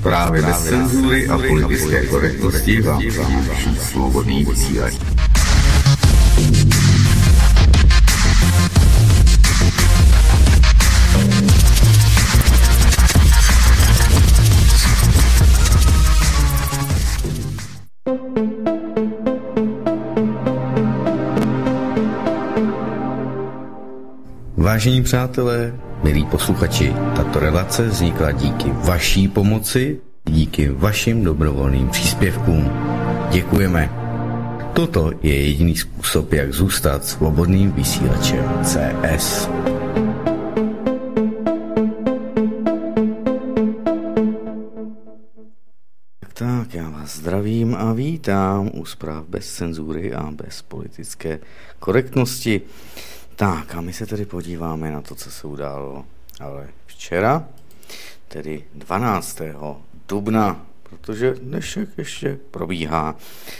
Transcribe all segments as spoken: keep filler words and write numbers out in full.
Právě bez cenzury a politické korektnosti vám přináší svobodný vysílač. Vážení přátelé, milí posluchači, tato relace vznikla díky vaší pomoci, díky vašim dobrovolným příspěvkům. Děkujeme. Toto je jediný způsob, jak zůstat svobodným vysílačem C S. Tak, já vás zdravím a vítám u zpráv bez cenzury a bez politické korektnosti. Tak a my se tedy podíváme na to, co se událo ale včera, tedy dvanáctého dubna, protože dnešek ještě probíhá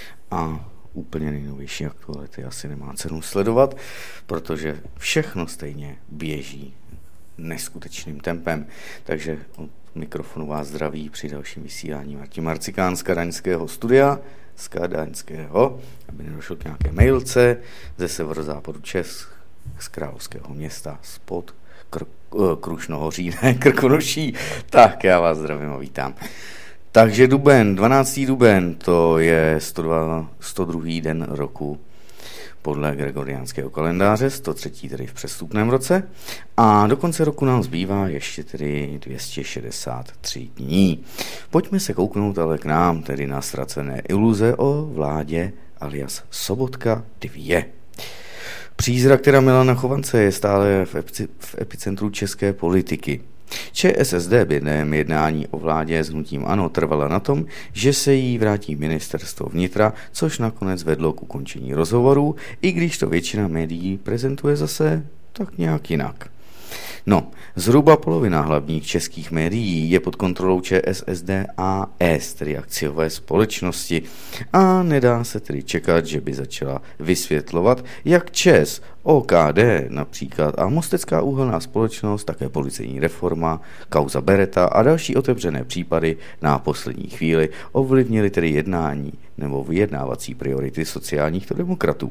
a úplně nejnovější aktuality asi nemá cenu sledovat, protože všechno stejně běží neskutečným tempem. Takže od mikrofonu vás zdraví při dalším vysílání Martin Marcikán z Kadaňského studia, z Kadaňského, aby nedošlo k nějaké mailce ze severozápadu Čech, z královského města spod Kr- Krušnohoří, ne, Krkonoší. Tak, já vás zdravím a vítám. Takže duben, dvanáctého duben, to je sto dva, sto druhý den roku podle gregoriánského kalendáře, sto třetí tedy v přestupném roce. A do konce roku nám zbývá ještě tedy dvě stě šedesát tři dní. Pojďme se kouknout ale k nám, tedy na ztracené iluze o vládě alias Sobotka dva. Přízrak, která Milana Chovance je stále v, epici, v epicentru české politiky. ČSSD během jednání o vládě s hnutím ANO trvala na tom, že se jí vrátí ministerstvo vnitra, což nakonec vedlo k ukončení rozhovorů, i když to většina médií prezentuje zase tak nějak jinak. No, zhruba polovina hlavních českých médií je pod kontrolou ČSSD A S, tedy akciové společnosti, a nedá se tedy čekat, že by začala vysvětlovat, jak ČEZ, O K D například a Mostecká uhelná společnost, také policejní reforma, kauza Beretta a další otevřené případy na poslední chvíli ovlivnily tedy jednání nebo vyjednávací priority sociálních demokratů.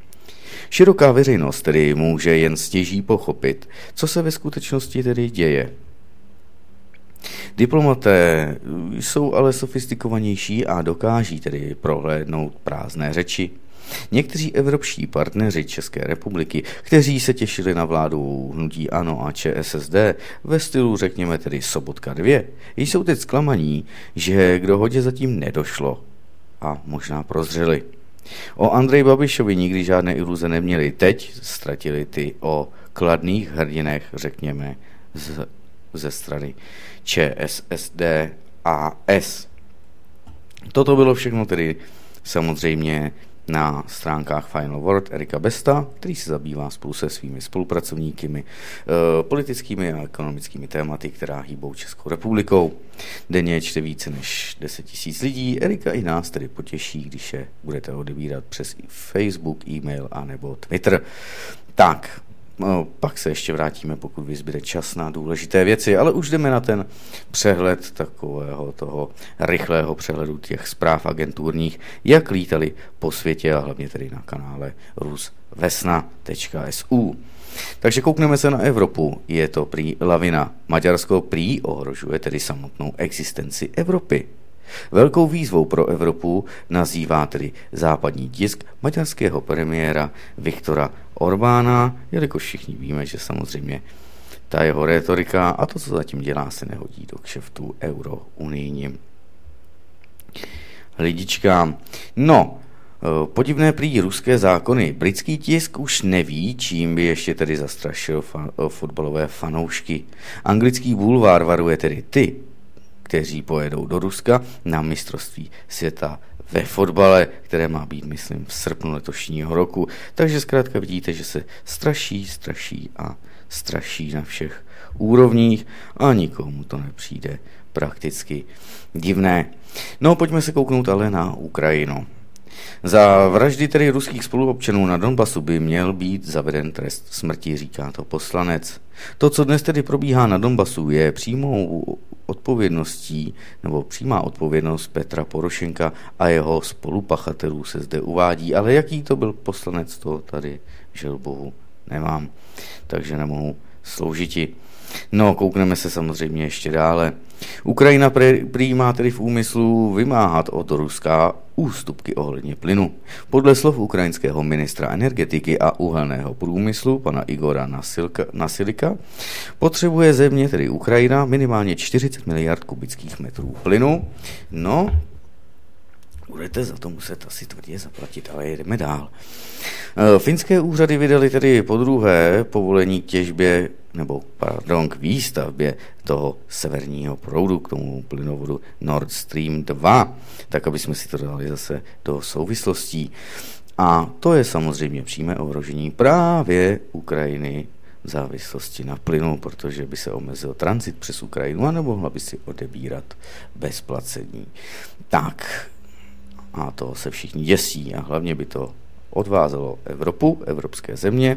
Široká veřejnost tedy může jen stěží pochopit, co se ve skutečnosti tedy děje. Diplomaté jsou ale sofistikovanější a dokáží tedy prohlédnout prázdné řeči. Někteří evropští partneři České republiky, kteří se těšili na vládu hnutí ANO a ČSSD ve stylu řekněme tedy Sobotka dva, jsou teď zklamaní, že k dohodě zatím nedošlo a možná prozřeli. O Andreji Babišovi nikdy žádné iluze neměli, teď ztratili ty o kladných hrdinech, řekněme, z, ze strany ČSSD A S. Toto bylo všechno tedy samozřejmě na stránkách Final Word Erika Besta, který se zabývá spolu se svými spolupracovníky e, politickými a ekonomickými tématy, která hýbou Českou republikou. Denně čte více než deset tisíc lidí. Erika i nás tedy potěší, když je budete odebírat přes Facebook, e-mail a nebo Twitter. Tak, no, pak se ještě vrátíme, pokud vyzbyde čas na důležité věci, ale už jdeme na ten přehled takového toho rychlého přehledu těch zpráv agenturních, jak lítali po světě a hlavně tedy na kanále rusvesna tečka es u. Takže koukneme se na Evropu. Je to prý lavina. Maďarsko prý ohrožuje tedy samotnou existenci Evropy. Velkou výzvou pro Evropu nazývá tedy západní tisk maďarského premiéra Viktora Orbána, jelikož všichni víme, že samozřejmě ta jeho rétorika a to, co zatím dělá, se nehodí do kšeftu eurounijním lidičkám. No, podivné prý ruské zákony. Britský tisk už neví, čím by ještě tedy zastrašil fa- fotbalové fanoušky. Anglický bulvár varuje tedy ty, kteří pojedou do Ruska na mistrovství světa ve fotbale, které má být, myslím, v srpnu letošního roku. Takže zkrátka vidíte, že se straší, straší a straší na všech úrovních a nikomu to nepřijde prakticky divné. No, pojďme se kouknout ale na Ukrajinu. Za vraždy tedy ruských spoluobčanů na Donbasu by měl být zaveden trest smrti, říká to poslanec. To, co dnes tedy probíhá na Donbasu, je přímou odpovědností, nebo přímá odpovědnost Petra Porošenka a jeho spolupachatelů se zde uvádí, ale jaký to byl poslanec, to tady, žel bohu, nemám, takže nemohu sloužiti. No, koukneme se samozřejmě ještě dále. Ukrajina prý má tedy v úmyslu vymáhat od Ruska ústupky ohledně plynu. Podle slov ukrajinského ministra energetiky a uhelného průmyslu, pana Igora Nasilka, Nasilika, potřebuje země, tedy Ukrajina, minimálně čtyřicet miliard kubických metrů plynu. No, budete za to muset asi tvrdě zaplatit, ale jedeme dál. Finské úřady vydali tedy podruhé povolení k těžbě, nebo pardon, k výstavbě toho severního proudu, k tomu plynovodu Nord Stream dva, tak aby jsme si to dali zase do souvislostí. A to je samozřejmě přímé ohrožení právě Ukrajiny v závislosti na plynu, protože by se omezil tranzit přes Ukrajinu a nemohla by si odebírat bez placení. Tak, a to se všichni děsí a hlavně by to odvázelo Evropu, evropské země,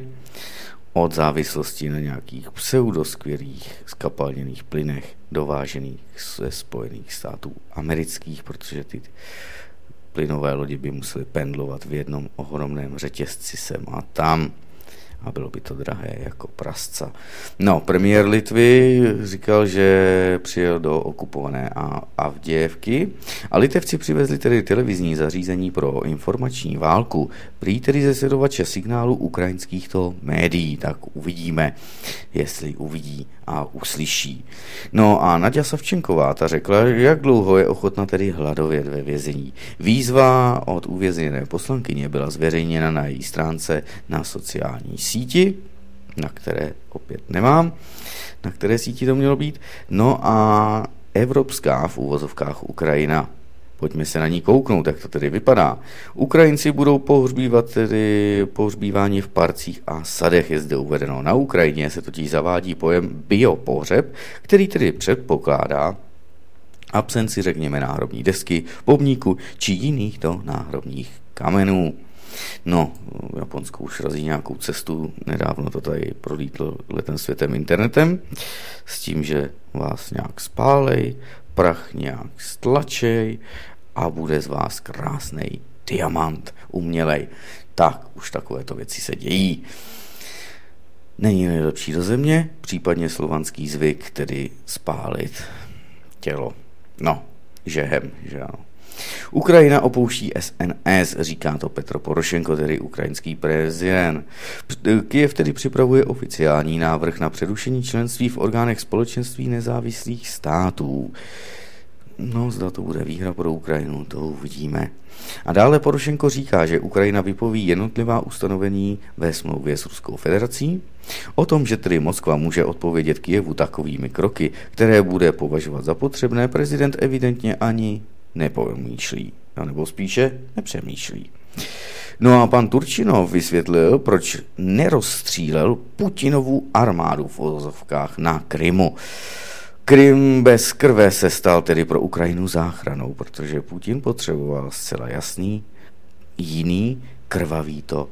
od závislosti na nějakých pseudoskvělých skapalněných plynech dovážených ze Spojených států amerických, protože ty plynové lodi by musely pendlovat v jednom ohromném řetězci sem a tam a bylo by to drahé jako prasca. No, premiér Litvy říkal, že přijel do okupované Avdějevky a Litevci přivezli tedy televizní zařízení pro informační válku, prý tedy ze sledovače signálu ukrajinských to médií, tak uvidíme, jestli uvidí a uslyší. No a Naďa Savčenková ta řekla, jak dlouho je ochotna tedy hladovět ve vězení. Výzva od uvězněné poslankyně byla zveřejněna na její stránce na sociální síti, na které opět nemám, na které síti to mělo být. No a evropská v úvozovkách Ukrajina. Pojďme se na ní kouknout, jak to tedy vypadá. Ukrajinci budou pohřbívat tedy pohřbívání v parcích a sadech, je zde uvedeno. Na Ukrajině se totiž zavádí pojem biopohřeb, který tedy předpokládá absenci, řekněme, náhrobní desky, pomníku či jiných do náhrobních kamenů. No, Japonsko už razí nějakou cestu, nedávno to tady prolítlo letem světem internetem, s tím, že vás nějak spálej, prach nějak stlačej a bude z vás krásnej diamant umělej. Tak, už takovéto věci se dějí. Není nejlepší do země, případně slovanský zvyk, tedy spálit tělo. No, žehem, že ano. Ukrajina opouští S N S, říká to Petro Porošenko, tedy ukrajinský prezident. Kyjev tedy připravuje oficiální návrh na přerušení členství v orgánech společenství nezávislých států. No, zda to bude výhra pro Ukrajinu, to uvidíme. A dále Porošenko říká, že Ukrajina vypoví jednotlivá ustanovení ve smlouvě s Ruskou federací, o tom, že tedy Moskva může odpovědět Kyjevu takovými kroky, které bude považovat za potřebné, prezident evidentně ani nepomýšlí, nebo spíše nepřemýšlí. No a pan Turčinov vysvětlil, proč nerozstřílel Putinovu armádu v ozovkách na Krymu. Krym bez krve se stal tedy pro Ukrajinu záchranou, protože Putin potřeboval zcela jasný, jiný, krvavý to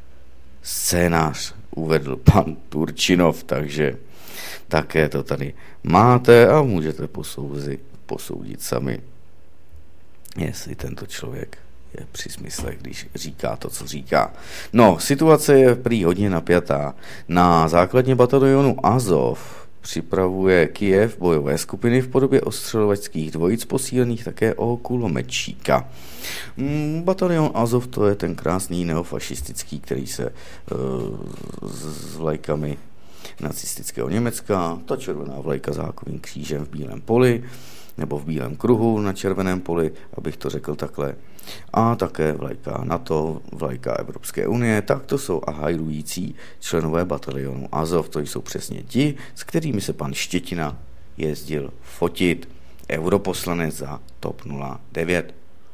scénář, uvedl pan Turčinov, takže také to tady máte a můžete posoudit, posoudit sami, jestli tento člověk je při smyslech, když říká to, co říká. No, situace je prý hodně napjatá. Na základně batalionu Azov připravuje Kyjev bojové skupiny v podobě ostřelovačských dvojic posílených také o kulomečíka. Batalion Azov, to je ten krásný neofašistický, který se uh, s vlajkami nacistického Německa, ta červená vlajka s hákovým křížem v bílém poli, nebo v bílém kruhu na červeném poli, abych to řekl takhle. A také vlajka NATO, vlajka Evropské unie, tak to jsou ahajrující členové batalionu Azov. To jsou přesně ti, s kterými se pan Štětina jezdil fotit. Europoslanec za T O P nula devět.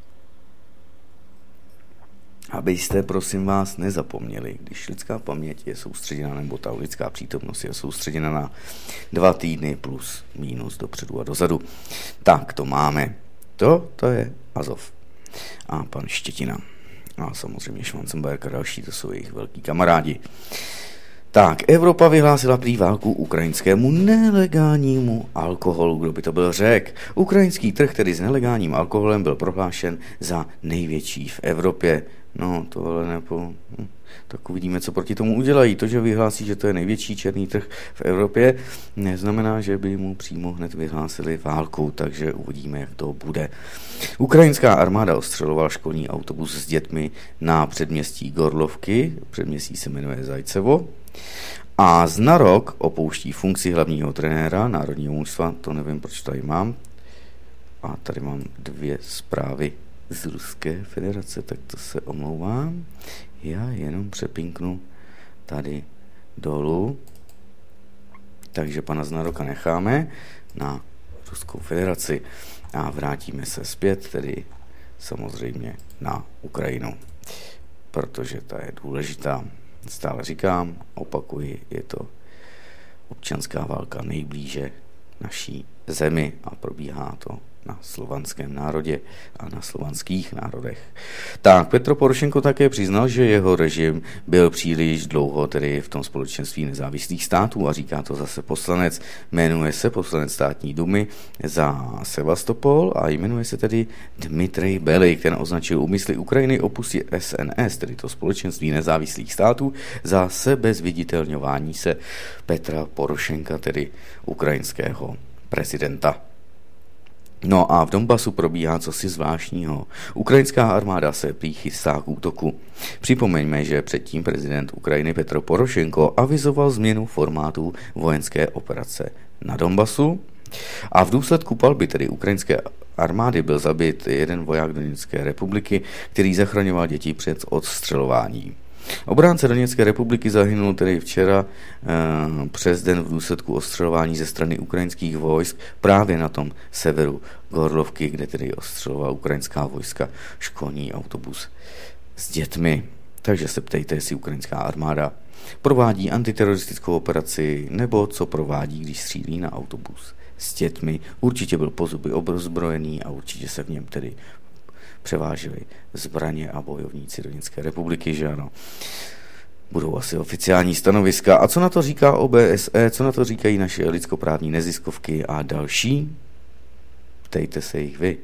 Abyste, prosím vás, nezapomněli, když lidská paměť je soustředěna, nebo ta lidská přítomnost je soustředěna na dva týdny plus mínus dopředu a dozadu. Tak to máme. To, to je Azov. A pan Štětina. A samozřejmě Schwarzenberg a další, to jsou jejich velký kamarádi. Tak, Evropa vyhlásila prý válku ukrajinskému nelegálnímu alkoholu. Kdo by to byl řek? Ukrajinský trh, tedy s nelegálním alkoholem, byl prohlášen za největší v Evropě. No, to ale nepo... Hm. Tak uvidíme, co proti tomu udělají. To, že vyhlásí, že to je největší černý trh v Evropě, neznamená, že by mu přímo hned vyhlásili válku, takže uvidíme, jak to bude. Ukrajinská armáda ostřelovala školní autobus s dětmi na předměstí Gorlovky, předměstí se jmenuje Zajcevo, a Znarok opouští funkci hlavního trenéra národního mužstva, to nevím, proč tady mám, a tady mám dvě zprávy z Ruské federace, tak to se omlouvám. Já jenom přepinknu tady dolů. Takže pana Znaroka necháme na Ruskou federaci a vrátíme se zpět, tedy samozřejmě na Ukrajinu, protože ta je důležitá. Stále říkám, opakuji, je to občanská válka nejblíže naší zemi a probíhá to na slovanském národě a na slovanských národech. Tak, Petro Porošenko také přiznal, že jeho režim byl příliš dlouho tedy v tom společenství nezávislých států a říká to zase poslanec, jmenuje se poslanec státní dumy za Sevastopol a jmenuje se tedy Dmitrej Belik, ten označil úmysly Ukrajiny opustit S N S, tedy to společenství nezávislých států, za sebezviditelňování se Petra Porošenka, tedy ukrajinského prezidenta. No a v Donbasu probíhá cosi zvláštního. Ukrajinská armáda se prý chystá k útoku. Připomeňme, že předtím prezident Ukrajiny Petro Porošenko avizoval změnu formátu vojenské operace na Donbasu a v důsledku palby tedy ukrajinské armády byl zabit jeden voják Doněcké republiky, který zachraňoval děti před odstřelováním. Obránce Doněcké republiky zahynul tedy včera e, přes den v důsledku ostřelování ze strany ukrajinských vojsk právě na tom severu Gorlovky, kde tedy ostřelovala ukrajinská vojska školní autobus s dětmi. Takže se ptejte, jestli ukrajinská armáda provádí antiteroristickou operaci nebo co provádí, když střílí na autobus s dětmi. Určitě byl po zuby obrozbrojený a určitě se v něm tedy převážili zbraně a bojovníci Doněcké republiky, že ano. Budou asi oficiální stanoviska. A co na to říká O B S E, co na to říkají naše lidskoprávní neziskovky a další? Ptejte se jich vy.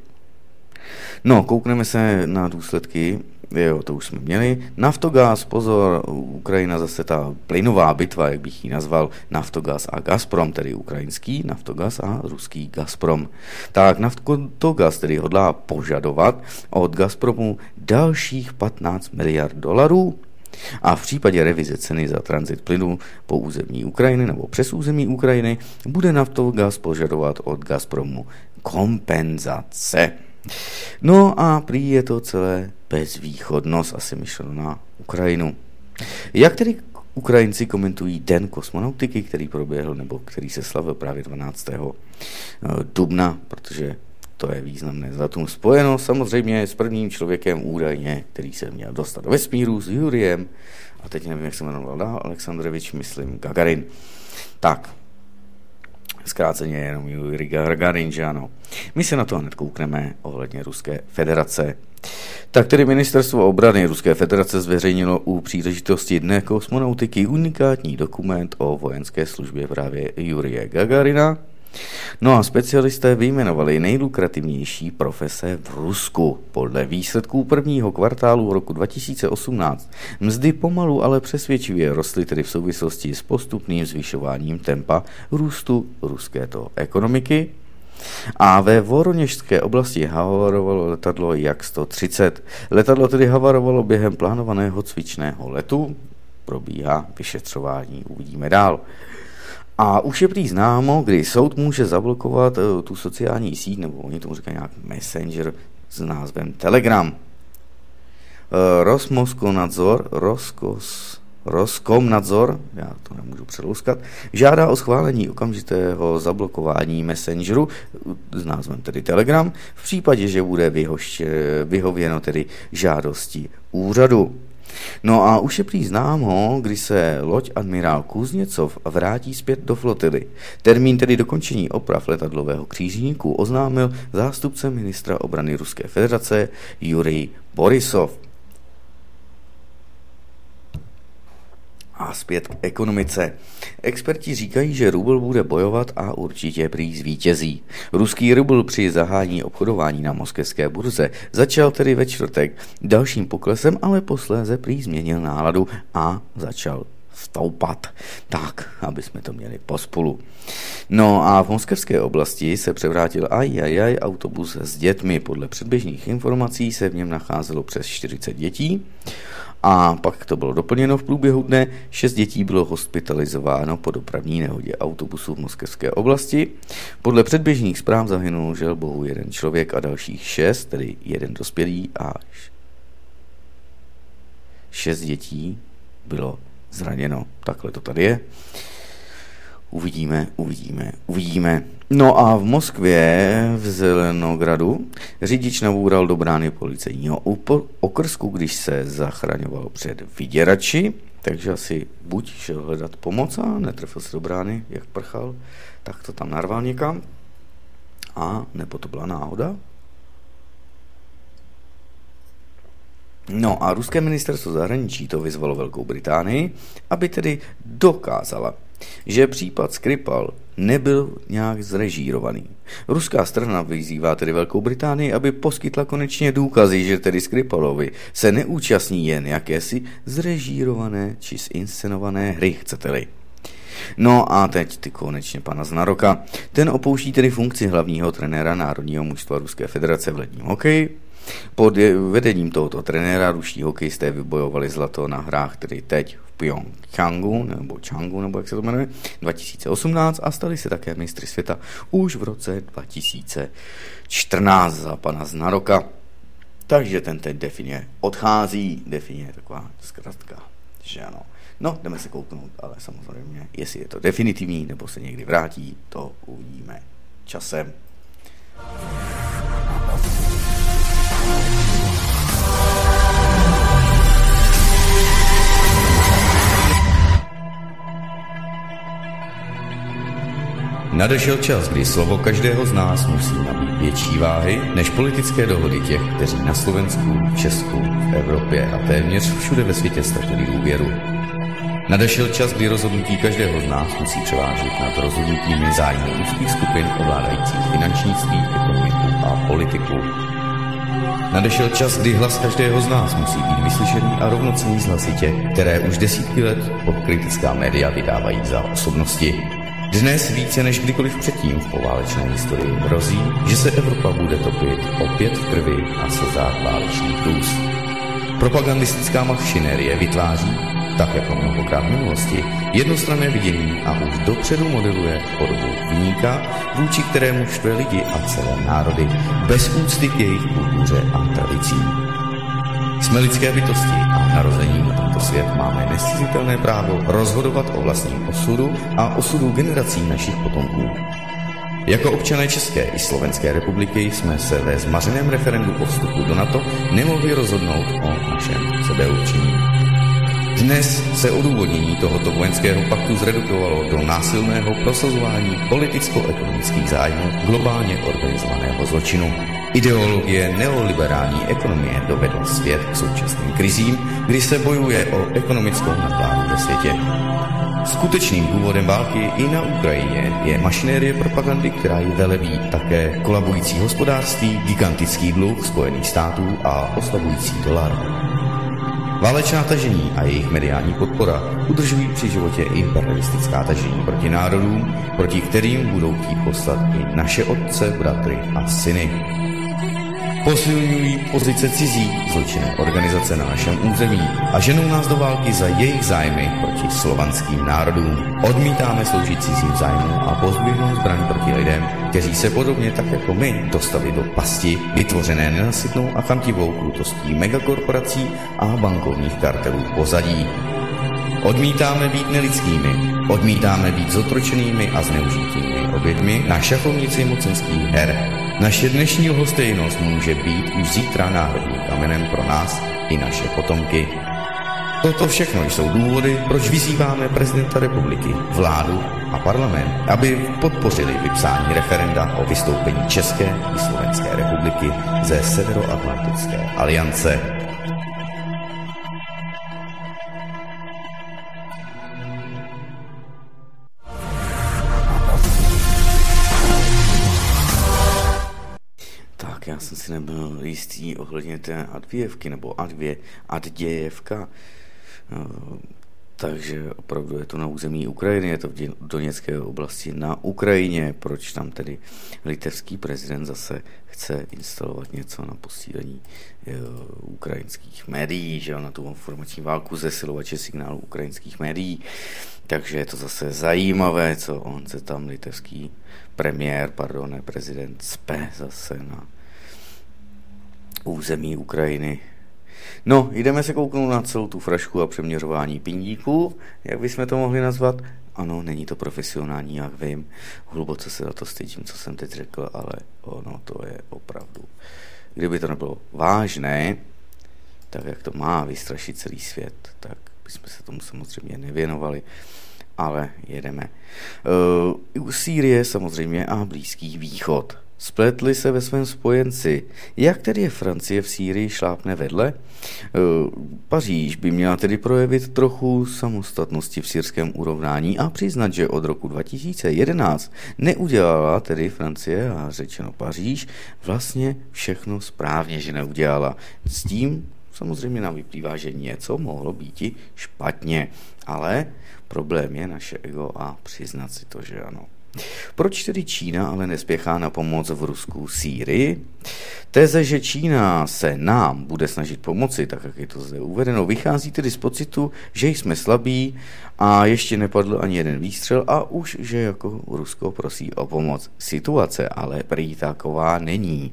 No, koukneme se na důsledky, jo, to už jsme měli. Naftogaz, pozor, Ukrajina zase ta plynová bitva, jak bych ji nazval, Naftogaz a Gazprom, tedy ukrajinský Naftogaz a ruský Gazprom. Tak Naftogaz tedy hodlá požadovat od Gazpromu dalších patnáct miliard dolarů a v případě revize ceny za tranzit plynu po území Ukrajiny nebo přes území Ukrajiny bude Naftogaz požadovat od Gazpromu kompenzace. No a prý je to celé bezvýchodnost, asi myšleno na Ukrajinu. Jak tedy Ukrajinci komentují den kosmonautiky, který proběhl, nebo který se slavil právě dvanáctého dubna, protože to je významné datum spojeno samozřejmě s prvním člověkem údajně, který se měl dostat do vesmíru, s Juriem, a teď nevím, jak se jmenoval, Alexandrovič, myslím, Gagarin. Tak, zkráceně jenom Juri Gagarin, že ano. My se na to hned koukneme ohledně Ruské federace. Tak tedy ministerstvo obrany Ruské federace zveřejnilo u příležitosti Dne kosmonautiky unikátní dokument o vojenské službě právě Jurije Gagarina. No a specialisté vyjmenovali nejlukrativnější profese v Rusku. Podle výsledků prvního kvartálu roku dva tisíce osmnáct mzdy pomalu, ale přesvědčivě rostly tedy v souvislosti s postupným zvyšováním tempa růstu ruskéto ekonomiky. A ve Voroněžské oblasti havarovalo letadlo Jak sto třicet. Letadlo tedy havarovalo během plánovaného cvičného letu. Probíhá vyšetřování, uvidíme dál. A už je prý známo, kdy soud může zablokovat uh, tu sociální síť, nebo oni tomu říkají nějak Messenger s názvem Telegram. Uh, Rosmoskonadzor, Roskos, Roskomnadzor, já to nemůžu předlouskat, žádá o schválení okamžitého zablokování Messengeru s názvem tedy Telegram v případě, že bude vyhoš, vyhověno tedy žádosti úřadu. No a už je prý známo, kdy se loď admirál Kuzněcov vrátí zpět do flotily. Termín tedy dokončení oprav letadlového křížníku oznámil zástupce ministra obrany Ruské federace Jurij Borisov. A zpět k ekonomice. Experti říkají, že rubl bude bojovat a určitě prý zvítězí. Ruský rubl při zahájení obchodování na moskevské burze začal tedy ve čtvrtek dalším poklesem, ale posléze prý změnil náladu a začal stoupat. Tak, aby jsme to měli pospolu. No a v moskevské oblasti se převrátil ajajaj autobus s dětmi. Podle předběžných informací se v něm nacházelo přes čtyřicet dětí. A pak to bylo doplněno v průběhu dne. Šest dětí bylo hospitalizováno po dopravní nehodě autobusu v moskevské oblasti. Podle předběžných zpráv zahynul žel bohu jeden člověk a dalších šest, tedy jeden dospělý a šest dětí bylo zraněno. Takhle to tady je. Uvidíme, uvidíme, uvidíme. No a v Moskvě, v Zelenogradu, řidič naboural do brány policejního okrsku, když se zachraňoval před vyděrači, takže asi buď šel hledat pomoc a netrefil se do brány, jak prchal, tak to tam narval někam. A nebo to byla náhoda? No a ruské ministerstvo zahraničí to vyzvalo Velkou Británii, aby tedy dokázala, že případ Skripal nebyl nějak zrežírovaný. Ruská strana vyzývá tedy Velkou Británii, aby poskytla konečně důkazy, že tedy Skripalovi se neúčastní jen jakési zrežírované či zinscenované hry, chcete-li. No a teď ty konečně pana Znaroka. Ten opouští tedy funkci hlavního trenéra národního mužstva Ruské federace v ledním hokeji. Pod vedením tohoto trenéra ruští hokejisté vybojovali zlato na hrách, tedy teď v Pyeongchangu, nebo Changu, nebo jak se to jmenuje, dva tisíce osmnáct a stali se také mistry světa už v roce dva tisíce čtrnáct za pana Znaroka. Takže ten teď defině odchází, defině je taková zkratka, že ano. No, jdeme se kouknout, ale samozřejmě, jestli je to definitivní, nebo se někdy vrátí, to uvidíme časem. Nadešel čas, kdy slovo každého z nás musí nabít větší váhy než politické dohody těch, kteří na Slovensku, v Česku, v Evropě a téměř všude ve světě ztratili důvěru. Nadešel čas, kdy rozhodnutí každého z nás musí převážit nad rozhodnutími zájmu úzkých skupin ovládajících finančnictví, ekonomiku a politiku. Nadešel čas, kdy hlas každého z nás musí být vyslyšený a rovnocenný z hlasitě, které už desítky let pod kritická média vydávají za osobnosti. Dnes více než kdykoliv předtím v poválečné historii hrozí, že se Evropa bude topit opět v krvi a slzách válečných hrůz. Propagandistická machinérie vytváří, tak jako mnohokrát v minulosti, jednostranné vidění a už dopředu modeluje podobu viníka, vůči kterému štve lidi a celé národy, bez úcty k jejich kultuře a tradicím. Jsme lidské bytosti a narozením na tento svět máme nezcizitelné právo rozhodovat o vlastním osudu a osudu generací našich potomků. Jako občané České i Slovenské republiky jsme se ve zmařeném referendu o vstupu do NATO nemohli rozhodnout o našem sebeurčení. Dnes se odůvodnění tohoto vojenského paktu zredukovalo do násilného prosazování politicko-ekonomických zájmů globálně organizovaného zločinu. Ideologie neoliberální ekonomie dovedla svět k současným krizím, kdy se bojuje o ekonomickou nadvládu ve světě. Skutečným důvodem války i na Ukrajině je mašinérie propagandy, která ji velebí, také kolabující hospodářství, gigantický dluh Spojených států a oslabující dolar. Válečná tažení a jejich mediální podpora udržují při životě imperialistická tažení proti národům, proti kterým budou chtít poslat i naše otce, bratry a syny. Posilňují pozice cizí zločinné organizace na našem území a ženou nás do války za jejich zájmy proti slovanským národům. Odmítáme sloužit cizím zájmům a pozdvihnout zbraň proti lidem, kteří se podobně tak jako my dostali do pasti, vytvořené nenasytnou a chamtivou krutostí megakorporací a bankovních kartelů pozadí. Odmítáme být nelidskými, odmítáme být zotročenými a zneužitými oběťmi na šachovnici mocenských her. Naše dnešní lhostejnost může být už zítra náhradním kamenem pro nás i naše potomky. Toto všechno jsou důvody, proč vyzýváme prezidenta republiky, vládu a parlament, aby podpořili vypsání referenda o vystoupení České i Slovenské republiky ze Severoatlantické aliance. já jsem si nebyl jistý ohledně té Advějevky, nebo Advě, Addějevka. Takže opravdu je to na území Ukrajiny, je to v Doněcké oblasti na Ukrajině. Proč tam tedy litevský prezident zase chce instalovat něco na posílení e, ukrajinských médií, že jo, na tu informační válku, zesilovače signálu ukrajinských médií. Takže je to zase zajímavé, co on se tam litevský premiér, pardon, ne prezident, cpe zase na území Ukrajiny. No, jdeme se kouknout na celou tu frašku a přeměřování pindíků, jak bychom to mohli nazvat. Ano, není to profesionální, jak vím, hluboce se za to stydím, co jsem teď řekl, ale ono to je opravdu. Kdyby to nebylo vážné, tak jak to má vystrašit celý svět, tak bychom se tomu samozřejmě nevěnovali, ale jedeme. Uh, u Sýrie samozřejmě a Blízký východ. Spletli se ve svém spojenci. Jak tedy je Francie v Sýrii šlápne vedle? Paříž by měla tedy projevit trochu samostatnosti v syrském urovnání a přiznat, že od roku dva tisíce jedenáct neudělala tedy Francie, a řečeno Paříž, vlastně všechno správně, že neudělala. S tím samozřejmě nám vyplývá, že něco mohlo být i špatně, ale problém je naše ego a přiznat si to, že ano. Proč tedy Čína ale nespěchá na pomoc v Rusku Sýrii? Teze, že Čína se nám bude snažit pomoci, tak jak je to zde uvedeno, vychází tedy z pocitu, že jsme slabí a ještě nepadl ani jeden výstřel a už, že jako Rusko prosí o pomoc. Situace ale prý taková není.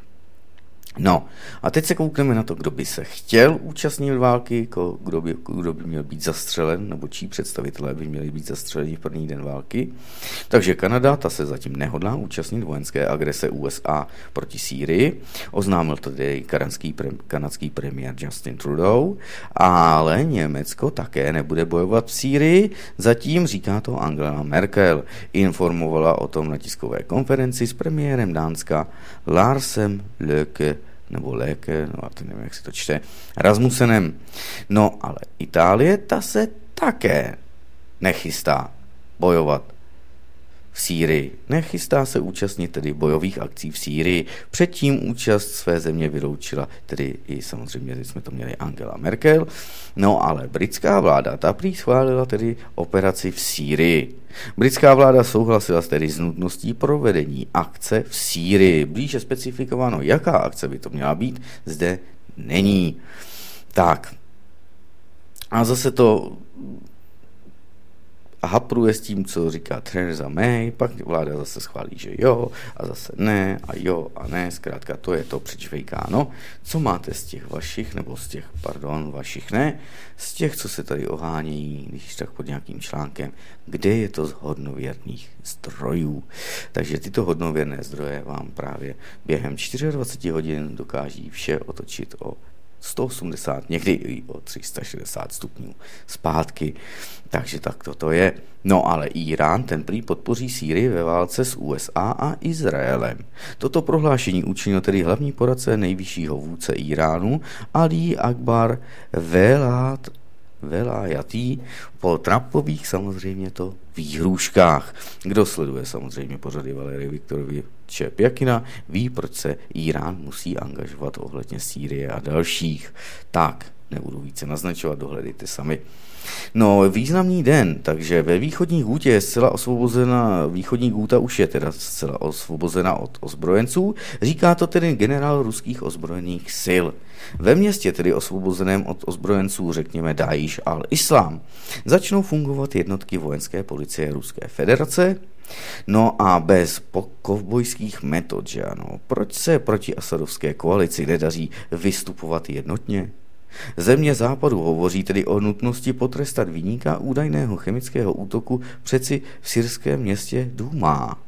No, a teď se koukneme na to, kdo by se chtěl účastnit války, kdo by, kdo by měl být zastřelen, nebo čí představitelé by měli být zastřeleni v první den války. Takže Kanada, ta se zatím nehodlá účastnit vojenské agrese U S A proti Sýrii, oznámil tedy kanadský, kanadský premiér Justin Trudeau, ale Německo také nebude bojovat v Sýrii, zatím říká to Angela Merkel, informovala o tom na tiskové konferenci s premiérem Dánska Larsem Løkke nebo Léke, no a to nevím, jak se to čte, Rasmussenem. No, ale Itálie, ta se také nechystá bojovat v Sýrii. Nechystá se účastnit tedy bojových akcí v Sýrii. Předtím účast své země vyloučila, tedy i samozřejmě, teď jsme to měli Angela Merkel, no ale britská vláda, ta prý schválila tedy operaci v Sýrii. Britská vláda souhlasila tedy s nutností provedení akce v Sýrii. Blíže specifikováno, jaká akce by to měla být, zde není. Tak. A zase to hapruje s tím, co říká Theresa May, pak vláda zase schválí, že jo, a zase ne, a jo, a ne, zkrátka to je to přečvejkáno. Co máte z těch vašich, nebo z těch, pardon, vašich ne, z těch, co se tady ohánějí, když tak pod nějakým článkem, kde je to z hodnověrných zdrojů. Takže tyto hodnověrné zdroje vám právě během dvacet čtyři hodin dokáží vše otočit o sto osmdesát, někdy i o tři sta šedesát stupňů zpátky. Takže tak toto je. No ale Irán, ten prý podpoří Sýrii ve válce s U S A a Izraelem. Toto prohlášení učinil tedy hlavní poradce nejvyššího vůdce Iránu Ali Akbar Velát Velájatý po Trumpových samozřejmě to výhrůžkách. Kdo sleduje samozřejmě pořady Valerie Viktoroviče Pjakina, ví, proč se Irán musí angažovat ohledně Sýrie a dalších. Tak, nebudu více naznačovat, dohledejte sami. No, významný den, takže ve východní Gútě je zcela osvobozena, východní Gúta už je teda zcela osvobozena od ozbrojenců, říká to tedy generál ruských ozbrojených sil. Ve městě, tedy osvobozeném od ozbrojenců, řekněme Daesh al-Islám, začnou fungovat jednotky vojenské policie Ruské federace. No a bez kovbojských metod, že ano, proč se proti asadovské koalici nedaří vystupovat jednotně? Země západu hovoří tedy o nutnosti potrestat viníka údajného chemického útoku přeci v syrském městě Duma.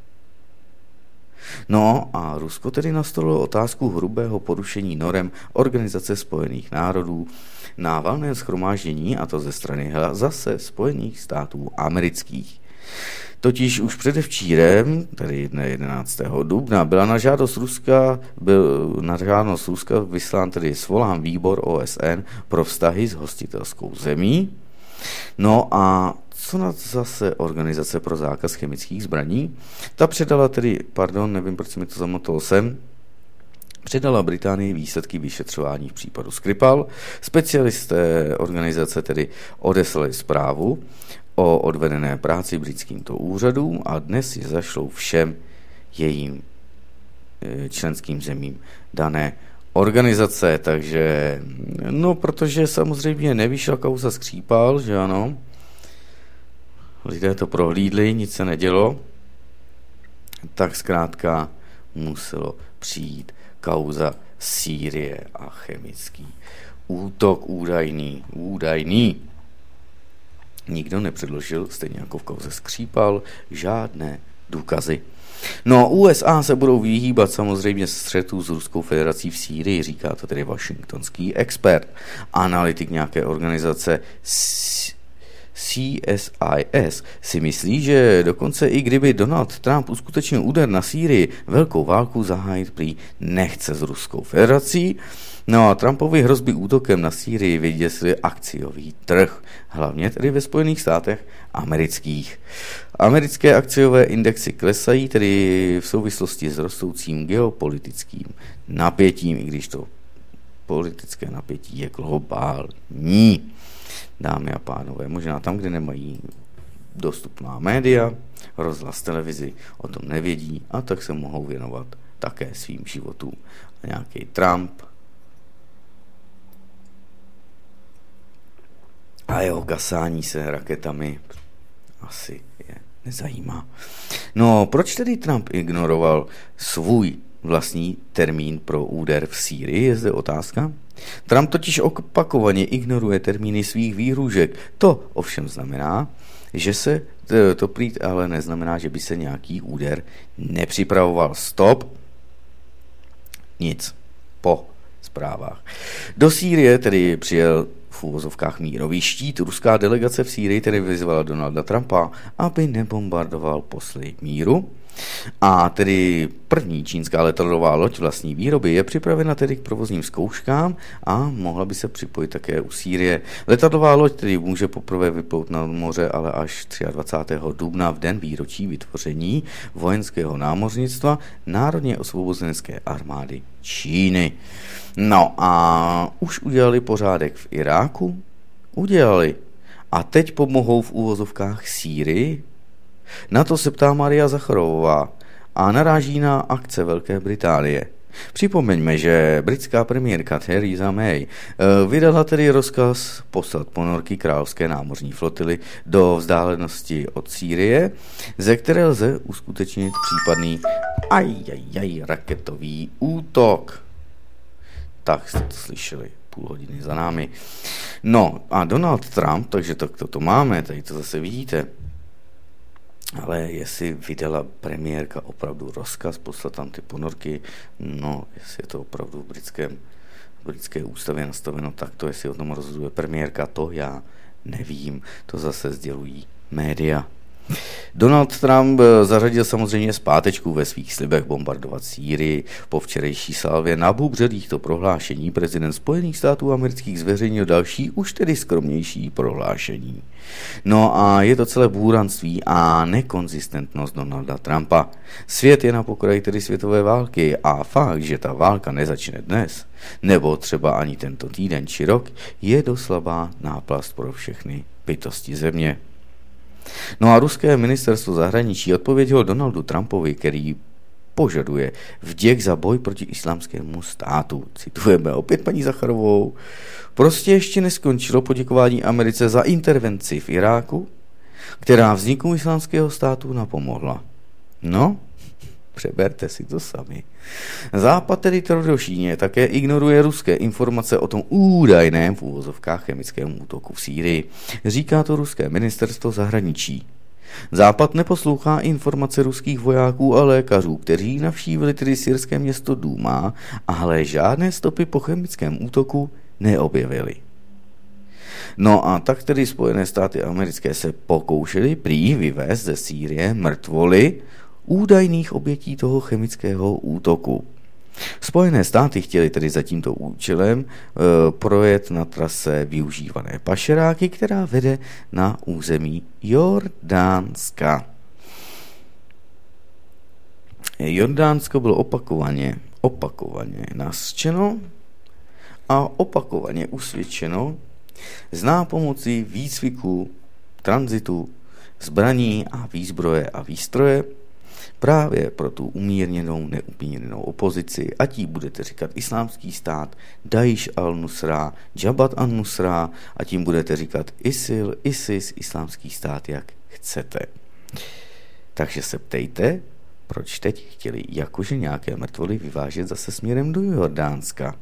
No a Rusko tedy nastolilo otázku hrubého porušení norem Organizace spojených národů na valném shromáždění, a to ze strany zase Spojených států amerických. Totiž už předevčírem, tedy jedenáctého dubna, byla na žádost Ruska, byl na žádost Ruska vyslán tedy svolán výbor O S N pro vztahy s hostitelskou zemí. No a co na zase Organizace pro zákaz chemických zbraní? Ta předala tedy, pardon, nevím, proč se mi to zamotalo sem, předala Británii výsledky vyšetřování v případu Skripal. Specialisté organizace tedy odeslali zprávu o odvedené práci britskýmto úřadům a dnes je zašlou všem jejím členským zemím dané organizace, takže no, protože samozřejmě nevyšla kauza Skripal, že ano, lidé to prohlídli, nic se nedělo, tak zkrátka muselo přijít kauza Sýrie a chemický útok údajný, údajný. Nikdo nepředložil, stejně jako v kauze Skripal, žádné důkazy. No, U S A se budou vyhýbat samozřejmě střetů s Ruskou federací v Sýrii, říká to tedy washingtonský expert. Analytik nějaké organizace C S I S si myslí, že dokonce i kdyby Donald Trump uskutečnil úder na Sýrii, velkou válku zahájit prý nechce s Ruskou federací. No a Trumpovi hrozby útokem na Sýrii vyděsili akciový trh, hlavně tedy ve Spojených státech amerických. Americké akciové indexy klesají tedy v souvislosti s rostoucím geopolitickým napětím, i když to politické napětí je globální. Dámy a pánové, možná tam, kde nemají dostupná média, rozhlas, televizi, o tom nevědí a tak se mohou věnovat také svým životům. A nějaký Trump a jeho kasání se raketami asi je nezajímá. No, proč tedy Trump ignoroval svůj vlastní termín pro úder v Sýrii, je zde otázka. Trump totiž opakovaně ignoruje termíny svých výhrůžek. To ovšem znamená, že se to prý, ale neznamená, že by se nějaký úder nepřipravoval. Stop. Nic. Po zprávách. Do Sýrie tedy přijel v uvozovkách mírový štít. Ruská delegace v Sýrii tedy vyzvala Donalda Trumpa, aby nebombardoval posly míru. A tedy první čínská letadlová loď vlastní výroby je připravena tedy k provozním zkouškám a mohla by se připojit také u Sýrie. Letadlová loď tedy může poprvé vyplout na moře, ale až dvacátého třetího dubna v den výročí vytvoření vojenského námořnictva Národně osvobozenecké armády Číny. No a už udělali pořádek v Iráku? Udělali. A teď pomohou v úvozovkách Sýrii? Na to se ptá Maria Zacharová a naráží na akce Velké Británie. Připomeňme, že britská premiérka Theresa May vydala tedy rozkaz poslat ponorky královské námořní flotily do vzdálenosti od Sýrie, ze které lze uskutečnit případný ajajaj raketový útok. Tak jste to slyšeli půl hodiny za námi. No a Donald Trump, takže to, to, to máme, tady to zase vidíte. Ale jestli vydala premiérka opravdu rozkaz poslat tam ty ponorky, no, jestli je to opravdu v britském, v britské ústavě nastaveno takto, jestli o tom rozhoduje premiérka, to já nevím, to zase sdělují média. Donald Trump zařadil samozřejmě zpátečku ve svých slibech bombardovat Sýrii. Po včerejší salvě nabubřelých to prohlášení prezident Spojených států amerických zveřejnil další, už tedy skromnější prohlášení. No a je to celé bůranství a nekonzistentnost Donalda Trumpa. Svět je na pokraji tedy světové války a fakt, že ta válka nezačne dnes, nebo třeba ani tento týden či rok, je doslabá náplast pro všechny bytosti země. No a ruské ministerstvo zahraničí odpovědělo Donaldu Trumpovi, který požaduje vděk za boj proti islámskému státu. Citujeme opět paní Zacharovou. Prostě ještě neskončilo poděkování Americe za intervenci v Iráku, která vzniku islámského státu napomohla. No, přeberte si to sami. Západ tedy tvrdošíjně také ignoruje ruské informace o tom údajném v úvozovkách chemickém útoku v Sýrii. Říká to ruské ministerstvo zahraničí. Západ neposlouchá informace ruských vojáků a lékařů, kteří navštívili tedy syrské město Duma, ale žádné stopy po chemickém útoku neobjevili. No a tak tedy Spojené státy americké se pokoušely prý vyvést ze Sýrie mrtvoly údajných obětí toho chemického útoku. Spojené státy chtěly tedy za tímto účelem e, projet na trase využívané pašeráky, která vede na území Jordánska. Jordánsko bylo opakovaně opakovaně nařčeno a opakovaně usvědčeno s nápomocí výcviku, tranzitu, zbraní a výzbroje a výstroje právě pro tu umírněnou, neumírněnou opozici, ať jí budete říkat Islámský stát, Daesh al-Nusra, Jabhat an-Nusra, a tím budete říkat ISIL, ISIS, Islámský stát, jak chcete. Takže se ptejte, proč teď chtěli jakože nějaké mrtvoly vyvážet zase směrem do Jordánska.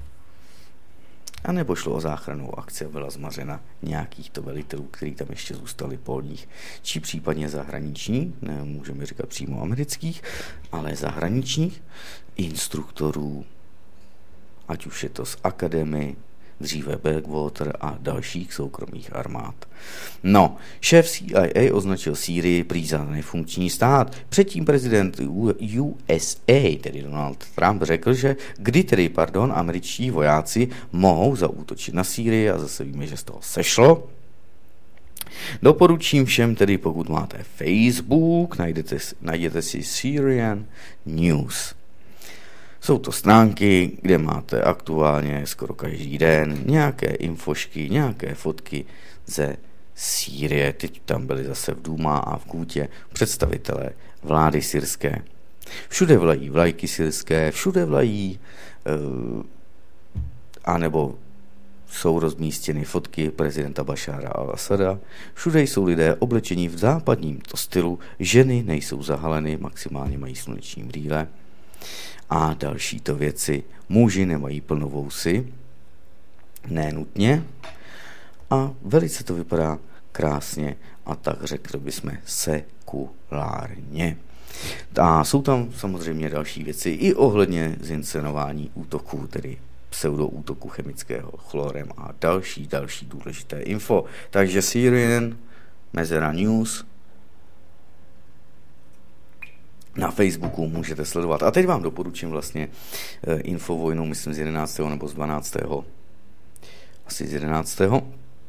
A nebo šlo o záchrannou akci a byla zmařena nějakýchto velitelů, kteří tam ještě zůstali polních, či případně zahraniční, nemůžeme říkat přímo amerických, ale zahraničních instruktorů, ať už je to z akademie, dříve Blackwater a dalších soukromých armád. No, šéf C I A označil Sýrii prý za nefunkční stát. Předtím prezident U S A, tedy Donald Trump, řekl, že kdy tedy, pardon, američtí vojáci mohou zaútočit na Sýrii, a zase víme, že z toho sešlo. Doporučím všem tedy, pokud máte Facebook, najdete, najdete si Syrian News. Jsou to stránky, kde máte aktuálně skoro každý den nějaké infošky, nějaké fotky ze Sýrie. Teď tam byly zase v Duma a v Kůtě představitelé vlády syrské. Všude vlají vlajky syrské, všude vlají, uh, anebo jsou rozmístěny fotky prezidenta Bašára al-Asada. Všude jsou lidé oblečení v západním to stylu, ženy nejsou zahaleny, maximálně mají sluneční brýle. A další to věci. Muži nemají plnovousy, ne nutně, a velice to vypadá krásně a tak řekli bychom sekulárně. A jsou tam samozřejmě další věci i ohledně zinscenování útoků, tedy pseudoútoku chemického chlorem a další, další důležité info. Takže Syrian Mezera News na Facebooku můžete sledovat. A teď vám doporučím vlastně Infovojnu, myslím z jedenáctého nebo z dvanáctého asi z jedenáctého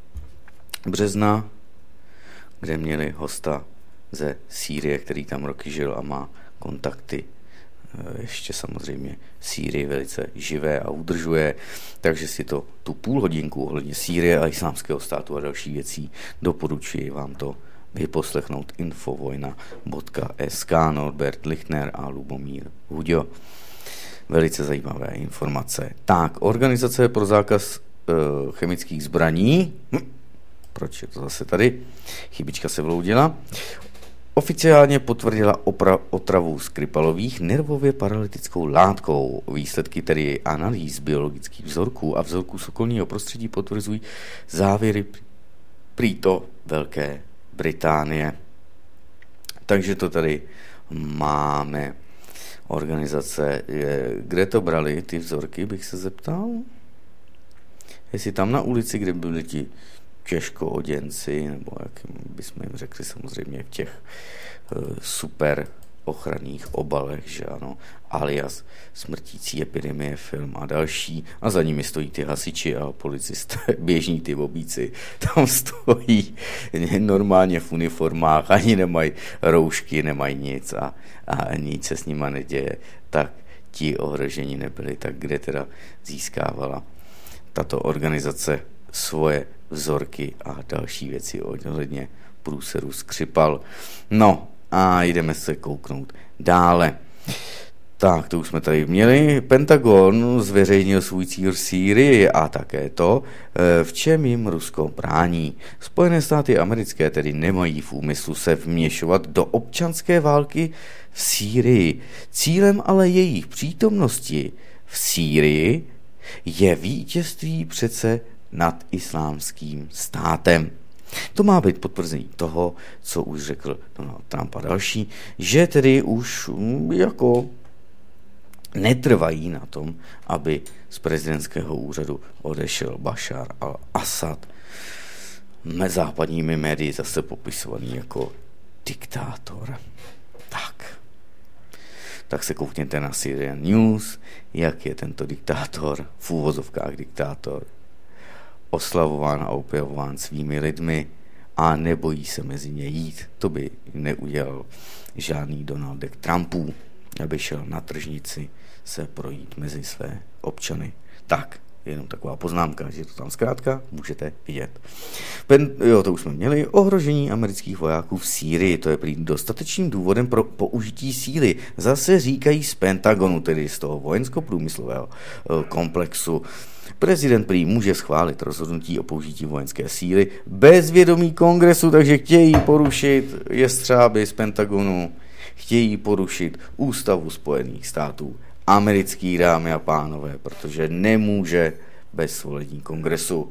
března, kde měli hosta ze Sýrie, který tam roky žil a má kontakty ještě samozřejmě Sýrii velice živé a udržuje, takže si to tu půl hodinku ohledně Sýrie a Islámského státu a další věcí doporučuji vám to vyposlechnout. Infovojna tečka es ká, Norbert Lichtner a Lubomír Huďo. Velice zajímavé informace. Tak, Organizace pro zákaz uh, chemických zbraní, hm, proč je to zase tady, chybička se vloudila, oficiálně potvrdila opra- otravu skripalových nervově paralytickou látkou. Výsledky tedy analýz biologických vzorků a vzorků z okolního prostředí potvrzují závěry prý to Velké Británie. Takže to tady máme. Organizace, kde to brali ty vzorky, bych se zeptal. Jestli tam na ulici, kde byli ti těžkooděnci, nebo jak bychom jim řekli samozřejmě v těch uh, super ochranných obalech, že ano, alias Smrtící epidemie film a další, a za nimi stojí ty hasiči a policisté, běžní ty bobíci, tam stojí normálně v uniformách, ani nemají roušky, nemají nic a, a nic se s nima neděje, tak ti ohroženi nebyli. Tak kde teda získávala tato organizace svoje vzorky a další věci ohledně průseru skřipal. No a jdeme se kouknout dále. Tak, to už jsme tady měli. Pentagon zveřejnil svůj cíl v Sýrii a také to, v čem jim Rusko brání. Spojené státy americké tedy nemají v úmyslu se vměšovat do občanské války v Sýrii. Cílem ale jejich přítomnosti v Sýrii je vítězství přece nad Islámským státem. To má být potvrzení toho, co už řekl Donald Trump a další, že tedy už jako netrvají na tom, aby z prezidentského úřadu odešel Bašár al-Asad, západními médii zase popisovaný jako diktátor. Tak. Tak se koukněte na Syrian News, jak je tento diktátor, v úvozovkách diktátor, oslavován a opěvován svými lidmi a nebojí se mezi ně jít. To by neudělal žádný Donaldek Trumpů, aby šel na tržnici se projít mezi své občany. Tak, jenom taková poznámka, že to tam zkrátka můžete vidět. Pen, jo, to už jsme měli. Ohrožení amerických vojáků v Sýrii, to je prý dostatečným důvodem pro použití síly. Zase říkají z Pentagonu, tedy z toho vojensko-průmyslového komplexu. Prezident prý může schválit rozhodnutí o použití vojenské síly bez vědomí kongresu, takže chtějí porušit jestřáby z Pentagonu, chtějí porušit ústavu Spojených států americký, dámy a pánové, protože nemůže bez svolení kongresu.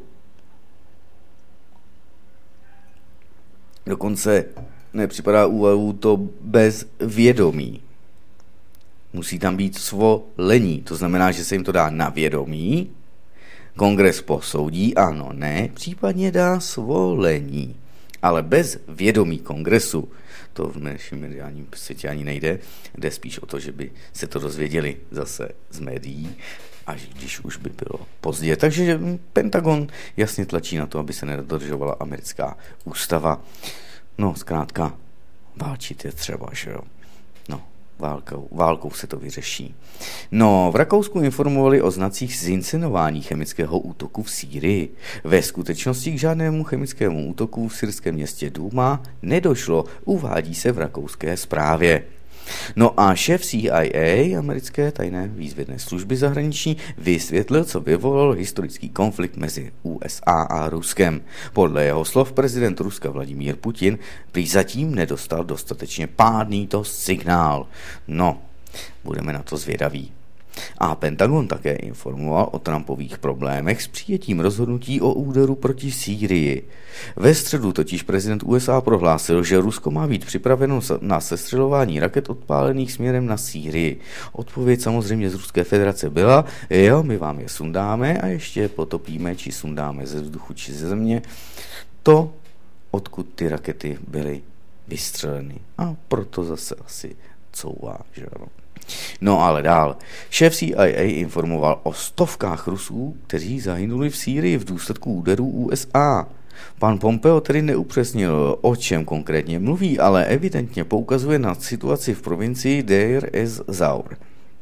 Dokonce nepřipadá úvahu to bez vědomí. Musí tam být svolení, to znamená, že se jim to dá na vědomí, kongres posoudí, ano, ne, případně dá svolení. Ale bez vědomí kongresu, to v dnešním mediálním světě ani nejde, jde spíš o to, že by se to dozvěděli zase z médií, až když už by bylo pozdě. Takže Pentagon jasně tlačí na to, aby se nedodržovala americká ústava. No, zkrátka, válčit je třeba, že jo. No, válkou, válkou se to vyřeší. No, v Rakousku informovali o znacích zinscenování chemického útoku v Sýrii. Ve skutečnosti k žádnému chemickému útoku v syrském městě Duma nedošlo, uvádí se v rakouské zprávě. No a šéf C I A, americké tajné výzvědné služby zahraniční, vysvětlil, co vyvolal historický konflikt mezi U S A a Ruskem. Podle jeho slov prezident Ruska Vladimír Putin prý zatím nedostal dostatečně pádný to signál. No, budeme na to zvědaví. A Pentagon také informoval o Trumpových problémech s přijetím rozhodnutí o úderu proti Sýrii. Ve středu totiž prezident U S A prohlásil, že Rusko má být připraveno na sestřelování raket odpálených směrem na Sýrii. Odpověď samozřejmě z Ruské federace byla, jo, my vám je sundáme a ještě potopíme, či sundáme ze vzduchu, či ze země to, odkud ty rakety byly vystřeleny. A proto zase asi couvá, že ano. No ale dál. Šéf C I A informoval o stovkách Rusů, kteří zahynuli v Sýrii v důsledku úderů U S A. Pan Pompeo tedy neupřesnil, o čem konkrétně mluví, ale evidentně poukazuje na situaci v provincii Deir ez-Zaur.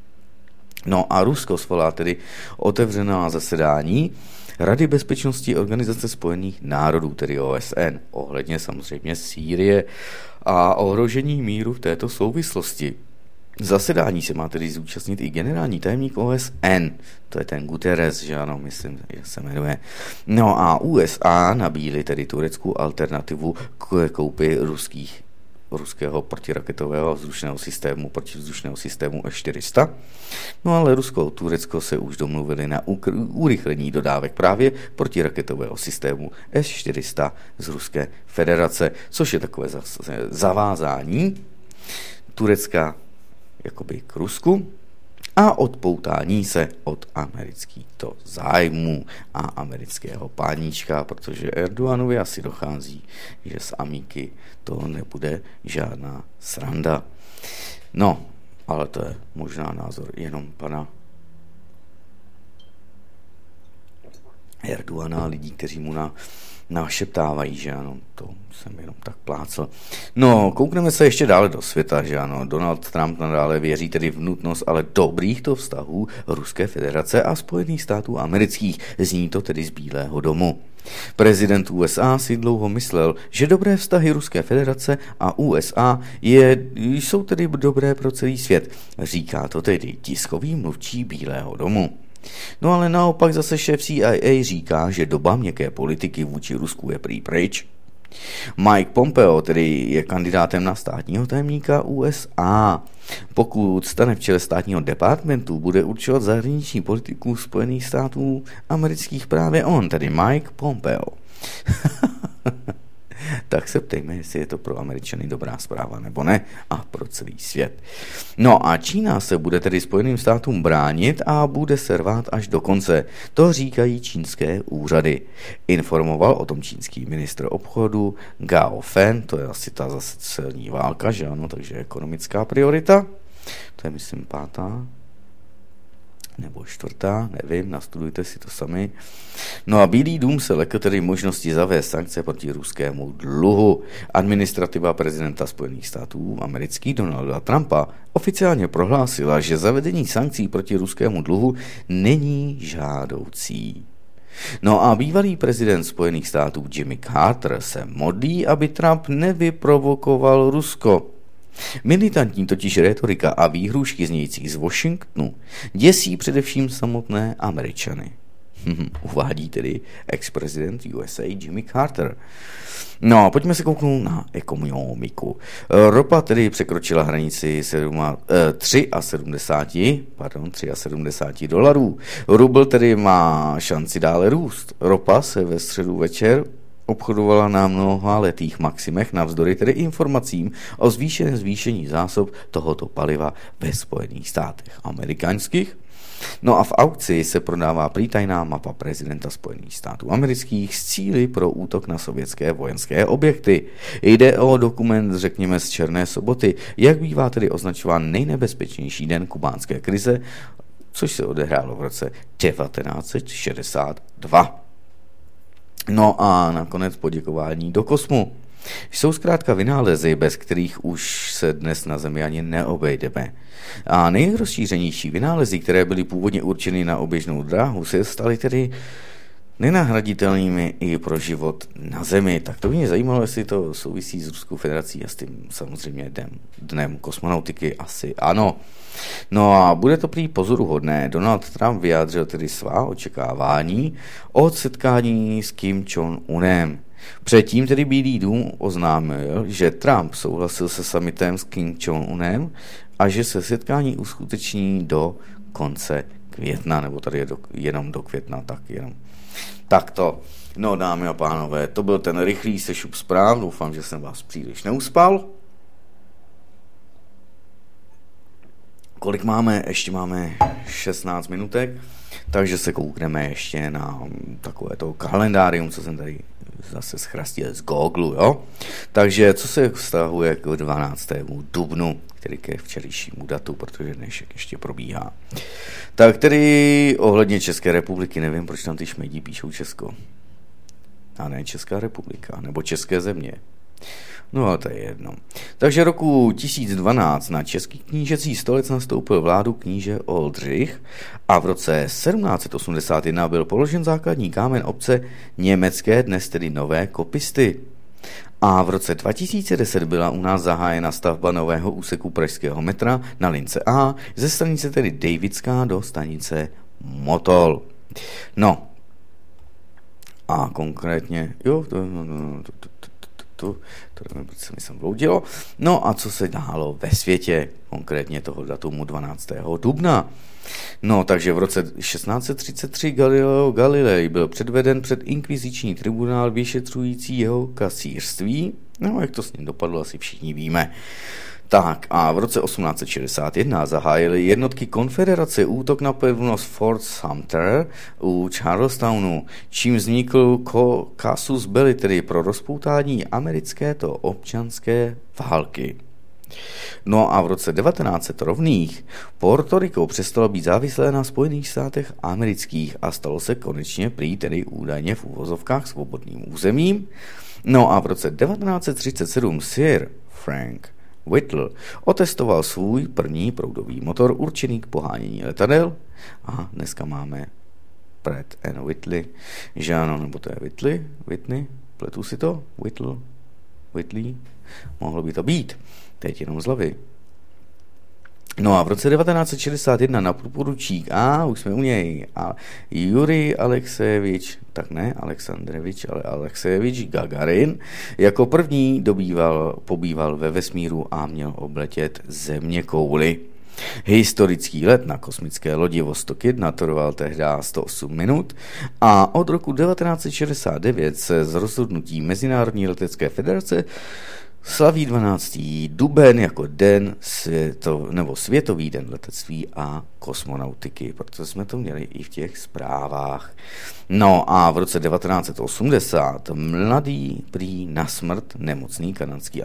No a Rusko svolá tedy otevřená zasedání Rady bezpečnosti Organizace spojených národů, tedy O S N, ohledně samozřejmě Sýrie a ohrožení míru v této souvislosti. Zasedání se má tedy zúčastnit i generální tajemník O S N, to je ten Guterres, že ano, myslím, že se jmenuje. No a U S A nabídli tedy tureckou alternativu k koupi ruských, ruského protiraketového vzdušného systému, protivzdušného systému S čtyři sta. No ale Rusko a Turecko se už domluvili na urychlení dodávek právě protiraketového systému S čtyři sta z Ruské federace, což je takové zavázání Turecka jakoby k Rusku a odpoutání se od amerických zájmů a amerického páníčka, protože Erdoganovi asi dochází, že s amíky to nebude žádná sranda. No, ale to je možná názor jenom pana Erdogana a lidí, kteří mu na našeptávají, že ano, to jsem jenom tak plácel. No, koukneme se ještě dále do světa, že ano, Donald Trump nadále věří tedy v nutnost, ale dobrých to vztahů Ruské federace a Spojených států amerických, zní to tedy z Bílého domu. Prezident U S A si dlouho myslel, že dobré vztahy Ruské federace a U S A je, jsou tedy dobré pro celý svět. Říká to tedy tiskový mluvčí Bílého domu. No ale naopak zase šéf C I A říká, že doba měkké politiky vůči Rusku je prý pryč. Mike Pompeo tedy je kandidátem na státního tajemníka U S A. Pokud stane v čele státního departmentu, bude určovat zahraniční politiku Spojených států amerických právě on, tedy Mike Pompeo. Tak se ptejme, jestli je to pro Američany dobrá zpráva nebo ne a pro celý svět. No a Čína se bude tedy Spojeným státům bránit a bude se rvát až do konce. To říkají čínské úřady. Informoval o tom čínský ministr obchodu Gao Fen, to je asi ta zase celní válka, že ano, takže ekonomická priorita. To je myslím pátá nebo čtvrtá, nevím, nastudujte si to sami. No a Bílý dům se lekl tedy možnosti zavést sankce proti ruskému dluhu. Administrativa prezidenta Spojených států amerických Donalda Trumpa oficiálně prohlásila, že zavedení sankcí proti ruskému dluhu není žádoucí. No a bývalý prezident Spojených států Jimmy Carter se modlí, aby Trump nevyprovokoval Rusko. Militantní totiž retorika a výhrůžky znějících z Washingtonu děsí především samotné Američany. Uvádí tedy ex-prezident U S A Jimmy Carter. No a pojďme se kouknout na ekonomiku. Ropa tedy překročila hranici sedmdesát tři, pardon, sedmdesát tři dolarů. Rubl tedy má šanci dále růst. Ropa se ve středu večer obchodovala na mnohaletých maximech navzdory tedy informacím o zvýšeném zvýšení zásob tohoto paliva ve Spojených státech amerických. No a v aukci se prodává prý tajná mapa prezidenta Spojených států amerických s cíli pro útok na sovětské vojenské objekty. Jde o dokument, řekněme, z Černé soboty, jak bývá tedy označován nejnebezpečnější den kubánské krize, což se odehrálo v roce devatenáct set šedesát dva. No a nakonec poděkování do kosmu. Jsou zkrátka vynálezy, bez kterých už se dnes na Zemi ani neobejdeme. A nejrozšířenější vynálezy, které byly původně určeny na oběžnou dráhu, se staly tedy nenahraditelnými i pro život na Zemi. Tak to by mě zajímalo, jestli to souvisí s Ruskou federací a s tím samozřejmě dnem, dnem kosmonautiky. Asi ano. No a bude to prý pozoruhodné. Donald Trump vyjádřil tedy svá očekávání od setkání s Kim Jong-unem. Předtím tedy Bílý dům oznámil, že Trump souhlasil se summitem s Kim Jong-unem a že se setkání uskuteční do konce května, nebo tady je do, jenom do května, tak jenom. Tak to, no dámy a pánové, to byl ten rychlý sešup zpráv, doufám, že jsem vás příliš neuspal. Kolik máme? Ještě máme šestnáct minutek, takže se koukneme ještě na takové to kalendárium, co jsem tady zase schrastil z Google, jo? Takže co se vztahuje k dvanáctému dubnu, který ke včerejšímu datu, protože dnešek ještě probíhá. Tak tedy ohledně České republiky, nevím, proč tam ty šmejdí píšou Česko. A ne Česká republika, nebo České země. No a to je jedno. Takže roku tisíc dvanáct na český knížecí stolec nastoupil vládu kníže Oldřich a v roce sedmnáct set osmdesát jedna byl položen základní kámen obce německé, dnes tedy Nové Kopisty. A v roce dva tisíce deset byla u nás zahájena stavba nového úseku pražského metra na lince A, ze stanice tedy Davidská do stanice Motol. No, a konkrétně, jo, to, to, to, to, to, to nevím, proč se mi sem vloudilo. No a co se dálo ve světě, konkrétně toho datumu dvanáctého dubna. No, takže v roce šestnáct set třicet tři Galileo Galilei byl předveden před inkviziční tribunál vyšetřující jeho kasířství. No, jak to s ním dopadlo, asi všichni víme. Tak a v roce osmnáct set šedesát jedna zahájily jednotky konfederace útok na pevnost Fort Sumter u Charlestownu, čím vznikl casus belli, tedy pro rozpoutání americké to občanské války. No a v roce devatenáct set rovných Puerto Rico přestalo být závislé na Spojených státech amerických a stalo se konečně prý tedy údajně v uvozovkách svobodným územím. No a v roce devatenáct set třicet sedm Sir Frank Whittle otestoval svůj první proudový motor určený k pohánění letadel. A dneska máme Pratt and Whitley, že ano, nebo to je Whitley, Whitney, pletu si to, Whittle, Whitley, mohlo by to být, teď jenom z hlavy. No a v roce devatenáct set šedesát jedna na podporučík, a už jsme u něj, a Jurij Alexejevič, tak ne Alexandrevič, ale Alexejevič Gagarin, jako první dobýval, pobýval ve vesmíru a měl obletět zeměkouli. Historický let na kosmické lodi Vostok jedna trval tehdy sto osm minut a od roku devatenáct set šedesát devět se z rozhodnutí Mezinárodní letecké federace slaví dvanáctého duben jako den světo, nebo světový den letectví a kosmonautiky, protože jsme to měli i v těch zprávách. No a v roce devatenáct set osmdesát mladý prý na smrt nemocný kanadský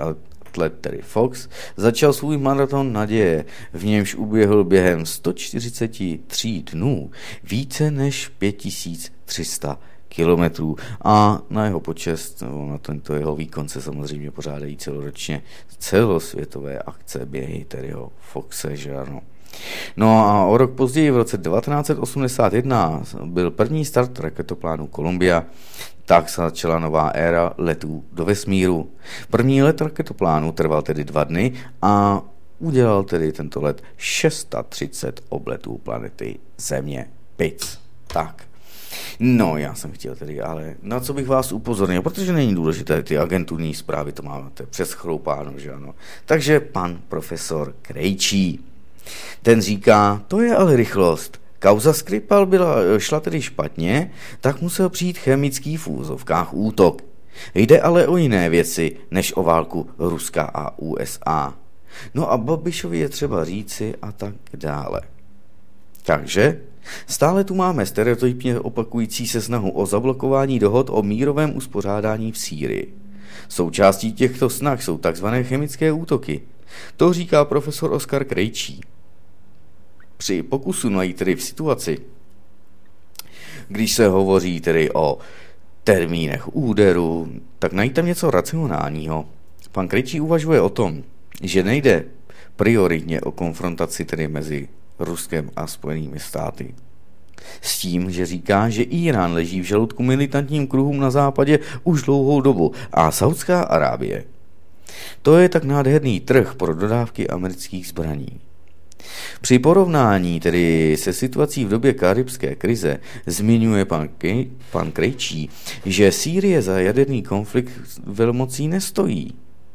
let, tedy Fox, začal svůj maraton naděje, v němž uběhl během sto čtyřicet tři dnů více než pět tisíc tři sta kilometrů a na jeho počest, na tento jeho výkon se samozřejmě pořádají celoročně celosvětové akce běhy Terryho Foxe, že ano. No a o rok později, v roce devatenáct set osmdesát jedna, byl první start raketoplánu Columbia, tak se začala nová éra letů do vesmíru. První let raketoplánu trval tedy dva dny a udělal tedy tento let třicet šest obletů planety Země. Pic. Tak. No, já jsem chtěl tedy, ale na co bych vás upozornil, protože není důležité, ty agenturní zprávy, to máte přes chroupáno, že ano. Takže pan profesor Krejčí, ten říká, to je ale rychlost. Kauza Skripal byla, šla tedy špatně, tak musel přijít chemický v úzovkách útok. Jde ale o jiné věci, než o válku Ruska a U S A. No a Babišovi je třeba říci a tak dále. Takže stále tu máme stereotypně opakující se snahu o zablokování dohod o mírovém uspořádání v Sýrii. Součástí těchto snah jsou takzvané chemické útoky. To říká profesor Oskar Krejčí. Při pokusu najít tedy v situaci, když se hovoří tedy o termínech úderu, tak najít tam něco racionálního. Pan Krejčí uvažuje o tom, že nejde prioritně o konfrontaci tedy mezi Ruskem a Spojenými státy. S tím, že říká, že Irán leží v žaludku militantním kruhům na západě už dlouhou dobu a Saudská Arábie. To je tak nádherný trh pro dodávky amerických zbraní. Při porovnání tedy se situací v době karibské krize zmiňuje pan, Kej, pan Krejčí, že Sýrie za jaderný konflikt velmocí nestojí.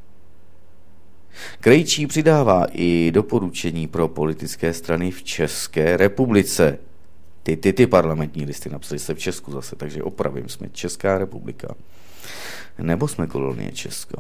Krejčí přidává i doporučení pro politické strany v České republice. Ty, ty, ty parlamentní listy napsali se v Česku zase, takže opravím, jsme Česká republika. Nebo jsme kolonie Česko.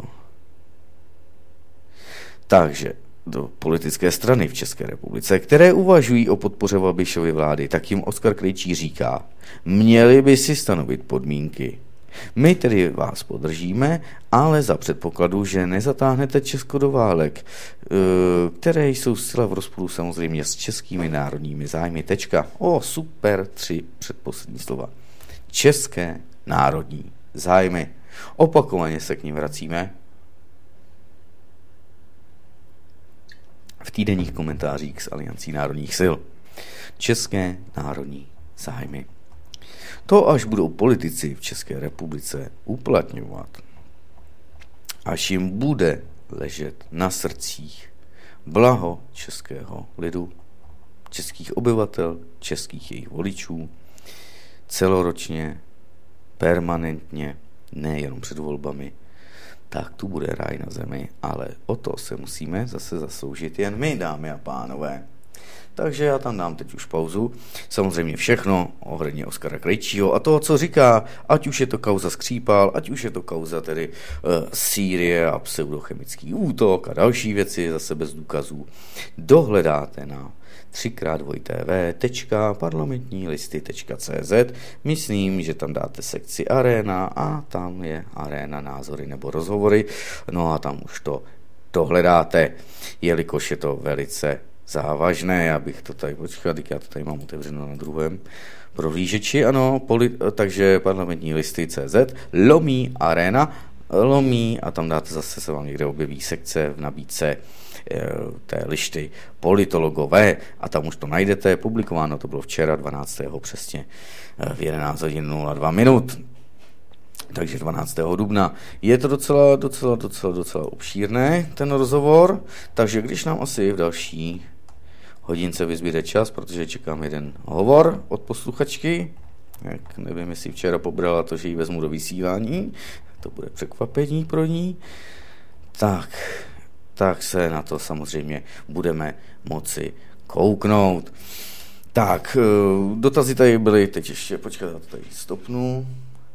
Takže do politické strany v České republice, které uvažují o podpoře Babišovy vlády, tak jim Oskar Krejčí říká, měli by si stanovit podmínky. My tedy vás podržíme, ale za předpokladu, že nezatáhnete Česko do válek, které jsou zcela v rozporu samozřejmě s českými národními zájmy. Tečka. O, super, tři předposlední slova. České národní zájmy. Opakovaně se k nim vracíme v týdenních komentářích s Aliancí národních sil. České národní zájmy. To až budou politici v České republice uplatňovat, až jim bude ležet na srdcích blaho českého lidu, českých obyvatel, českých jejich voličů, celoročně, permanentně, nejenom před volbami, tak tu bude ráj na zemi, ale o to se musíme zase zasloužit jen my, dámy a pánové. Takže já tam dám teď už pauzu. Samozřejmě všechno ohledně Oskara Krejčího a toho, co říká, ať už je to kauza Skřípal, ať už je to kauza tedy uh, Sýrie a pseudochemický útok a další věci zase bez důkazů, dohledáte na tři krát dvojité vé tečka parlamentní listy tečka cé zet. Myslím, že tam dáte sekci Arena a tam je Arena názory nebo rozhovory. No a tam už to dohledáte, jelikož je to velice závažné, já bych to tady počkal, já to tady mám otevřeno na druhém prohlížeči, ano, poli, takže parlamentní listy tečka cé zet, lomí Arena, lomí a tam dáte zase, se vám někde objeví sekce v nabídce e, té lišty politologové a tam už to najdete, publikováno to bylo včera dvanáctého přesně v jedenáct hodin nula dva minut. Takže dvanáctého dubna. Je to docela, docela, docela, docela obšírné, ten rozhovor, takže když nám asi v další hodince vyzbíde čas, protože čekám jeden hovor od posluchačky, jak nevím, jestli včera pobrala to, že ji vezmu do vysílání, to bude překvapení pro ní, tak, tak se na to samozřejmě budeme moci kouknout. Tak, dotazy tady byly, teď ještě, počkat, já to tady stopnu.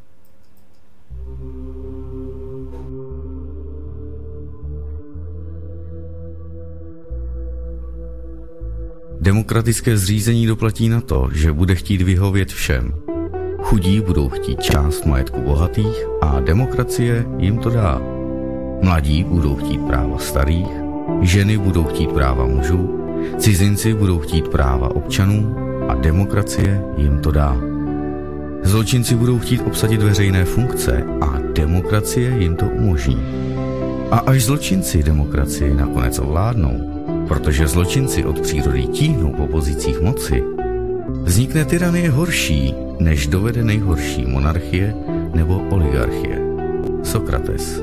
Demokratické zřízení doplatí na to, že bude chtít vyhovět všem. Chudí budou chtít část majetku bohatých a demokracie jim to dá. Mladí budou chtít práva starých, ženy budou chtít práva mužů, cizinci budou chtít práva občanů a demokracie jim to dá. Zločinci budou chtít obsadit veřejné funkce a demokracie jim to umožní. A až zločinci demokracii nakonec ovládnou, protože zločinci od přírody tíhnou po pozicích moci, vznikne tyranie horší, než dovede nejhorší monarchie nebo oligarchie. Sokrates.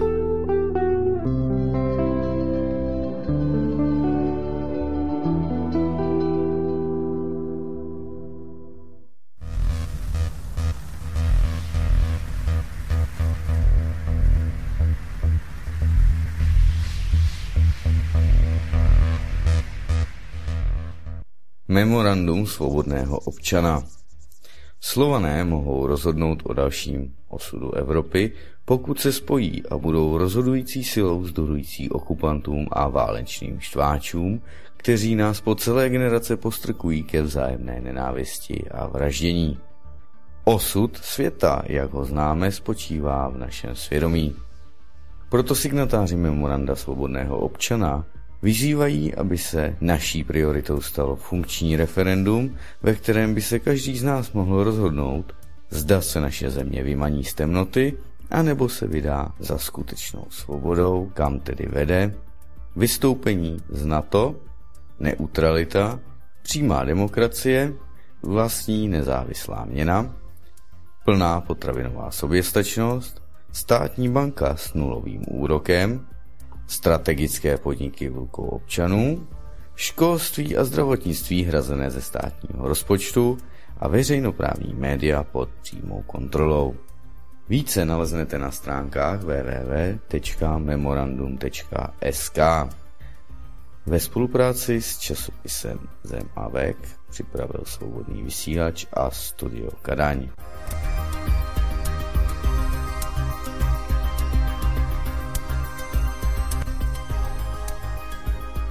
Memorandum svobodného občana. Slované mohou rozhodnout o dalším osudu Evropy, pokud se spojí a budou rozhodující silou vzdorující okupantům a válečným štváčům, kteří nás po celé generace postrkují ke vzájemné nenávisti a vraždění. Osud světa, jak ho známe, spočívá v našem svědomí. Proto signatáři Memoranda svobodného občana vyzývají, aby se naší prioritou stalo funkční referendum, ve kterém by se každý z nás mohl rozhodnout, zda se naše země vymaní z temnoty, anebo se vydá za skutečnou svobodou, kam tedy vede, vystoupení z NATO, neutralita, přímá demokracie, vlastní nezávislá měna, plná potravinová soběstačnost, státní banka s nulovým úrokem, strategické podniky v rukou občanů, školství a zdravotnictví hrazené ze státního rozpočtu a veřejnoprávní média pod přímou kontrolou. Více naleznete na stránkách w w w tečka memorandum tečka s k. Ve spolupráci s časopisem Zem a Vek připravil Svobodný vysílač a Studio Kadaň.